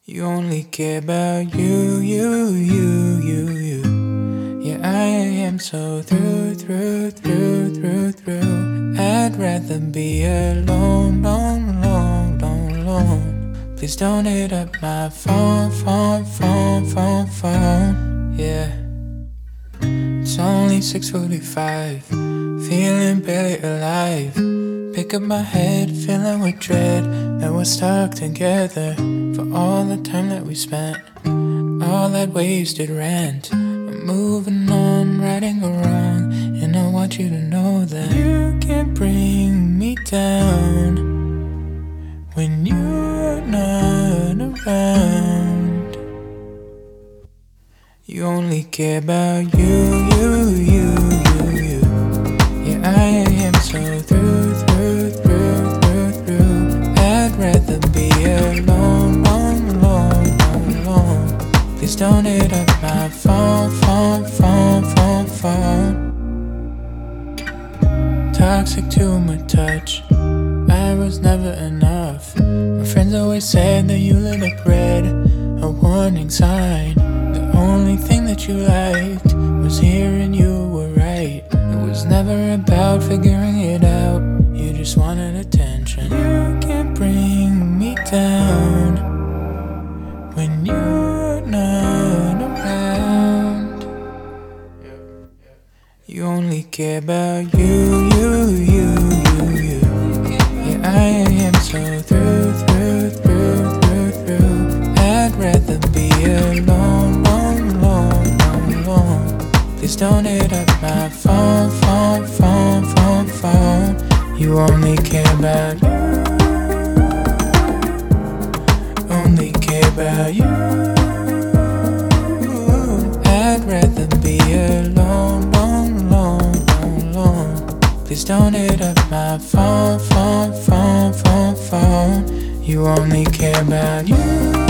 You only care about you. Yeah, I am so through. I'd rather be alone. Please don't hit up my phone. Yeah. It's only 6:45, feeling barely alive. Pick up my head, filling with dread that we're stuck together. For all the time that we spent, all that wasted rent. I'm moving on, righting a wrong, and I want you to know that you can't bring me down when you're not around. You only care about you. Yeah, I am so through. I'd rather be alone. Please don't hit up my phone. Toxic to my touch, I was never enough. My friends always said that you lit up red, a warning sign. The only thing that you liked was hearing you were right. It was never about figuring it out, you just wanted attention. You can't bring me down when you're not around. You only care about you. Yeah, I am so through. I'd rather be alone. Please don't hit up my phone. You only care about you. Only care about you. I'd rather be alone. Please don't hit up my phone. You only care about you.